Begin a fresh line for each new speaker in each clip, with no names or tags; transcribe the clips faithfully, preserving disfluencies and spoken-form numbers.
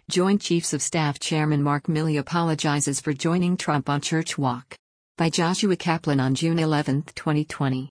Joint Chiefs of Staff Chairman Mark Milley apologizes for joining Trump on church walk. By Joshua Kaplan on June eleventh, twenty twenty.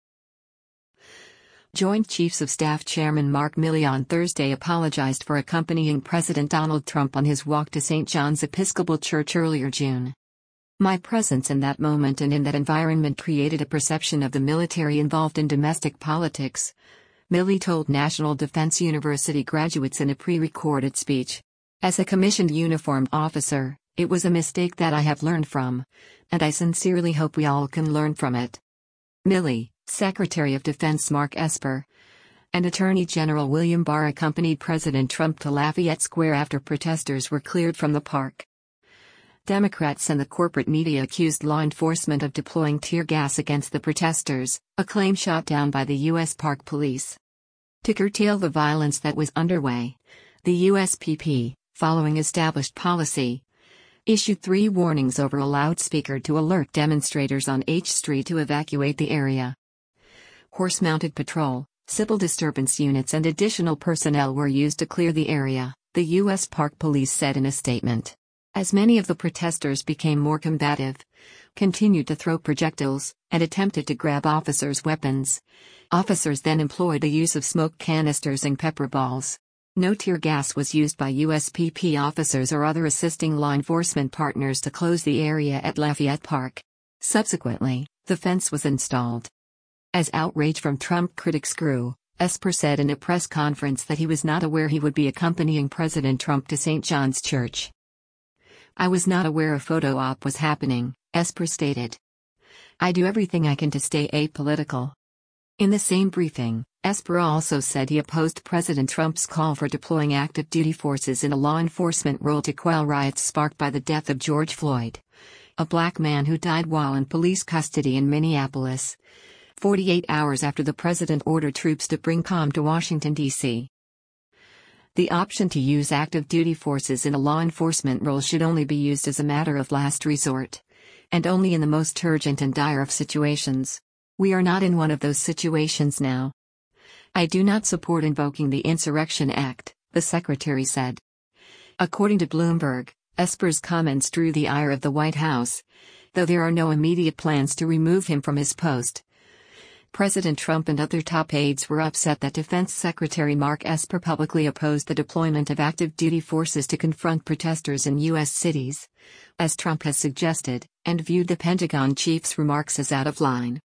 Joint Chiefs of Staff Chairman Mark Milley on Thursday apologized for accompanying President Donald Trump on his walk to Saint John's Episcopal Church earlier June. "My presence in that moment and in that environment created a perception of the military involved in domestic politics," Milley told National Defense University graduates in a pre-recorded speech. "As a commissioned uniformed officer, it was a mistake that I have learned from, and I sincerely hope we all can learn from it." Milley, Secretary of Defense Mark Esper, and Attorney General William Barr accompanied President Trump to Lafayette Square after protesters were cleared from the park. Democrats and the corporate media accused law enforcement of deploying tear gas against the protesters, a claim shot down by the U S Park Police. To curtail the violence that was underway, the U S P P, following established policy, issued three warnings over a loudspeaker to alert demonstrators on H Street to evacuate the area. Horse-mounted patrol, civil disturbance units and additional personnel were used to clear the area, the U S Park Police said in a statement. As many of the protesters became more combative, continued to throw projectiles, and attempted to grab officers' weapons, officers then employed the use of smoke canisters and pepper balls. No tear gas was used by U S P P officers or other assisting law enforcement partners to close the area at Lafayette Park. Subsequently, the fence was installed. As outrage from Trump critics grew, Esper said in a press conference that he was not aware he would be accompanying President Trump to Saint John's Church. "I was not aware a photo op was happening," Esper stated. "I do everything I can to stay apolitical." In the same briefing, Esper also said he opposed President Trump's call for deploying active duty forces in a law enforcement role to quell riots sparked by the death of George Floyd, a black man who died while in police custody in Minneapolis, forty-eight hours after the president ordered troops to bring calm to Washington, D C The option to use active duty forces in a law enforcement role should only be used as a matter of last resort, and only in the most urgent and dire of situations. We are not in one of those situations now. "I do not support invoking the Insurrection Act," the secretary said. According to Bloomberg, Esper's comments drew the ire of the White House, though there are no immediate plans to remove him from his post. President Trump and other top aides were upset that Defense Secretary Mark Esper publicly opposed the deployment of active duty forces to confront protesters in U S cities, as Trump has suggested, and viewed the Pentagon chief's remarks as out of line.